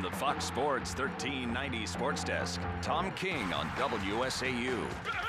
From the Fox Sports 1390 Sports Desk, Tom King on WSAU.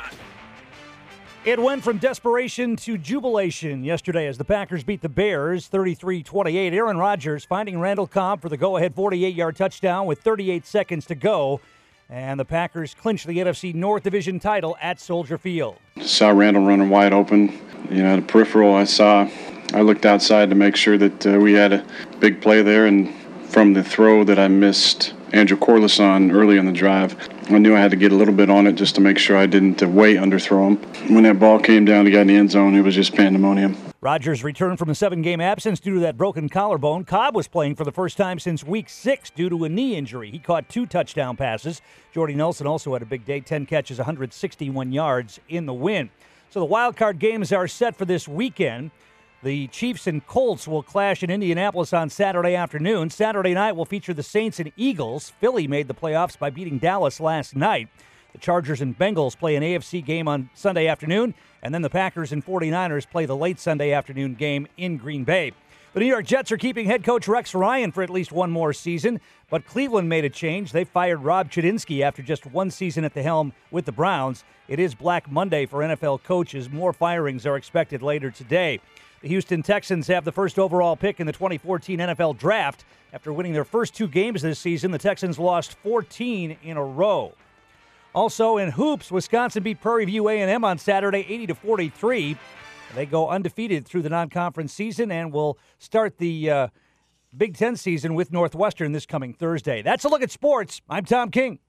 It went from desperation to jubilation yesterday as the Packers beat the Bears 33-28. Aaron Rodgers finding Randall Cobb for the go-ahead 48-yard touchdown with 38 seconds to go. And the Packers clinch the NFC North Division title at Soldier Field. Saw Randall running wide open. The peripheral I looked outside to make sure that we had a big play there. And from the throw that I missed Andrew Corliss on early in the drive, I knew I had to get a little bit on it just to make sure I didn't way underthrow him. When that ball came down to get in the end zone, it was just pandemonium. Rodgers returned from a 7-game absence due to that broken collarbone. Cobb was playing for the first time since Week 6 due to a knee injury. He caught 2 touchdown passes. Jordy Nelson also had a big day, 10 catches, 161 yards in the win. So the wild card games are set for this weekend. The Chiefs and Colts will clash in Indianapolis on Saturday afternoon. Saturday night will feature the Saints and Eagles. Philly made the playoffs by beating Dallas last night. The Chargers and Bengals play an AFC game on Sunday afternoon, and then the Packers and 49ers play the late Sunday afternoon game in Green Bay. The New York Jets are keeping head coach Rex Ryan for at least one more season, but Cleveland made a change. They fired Rob Chudinski after just one season at the helm with the Browns. It is Black Monday for NFL coaches. More firings are expected later today. The Houston Texans have the first overall pick in the 2014 NFL Draft. After winning their first 2 games this season, the Texans lost 14 in a row. Also in hoops, Wisconsin beat Prairie View A&M on Saturday 80-43. They go undefeated through the non-conference season and will start the Big Ten season with Northwestern this coming Thursday. That's a look at sports. I'm Tom King.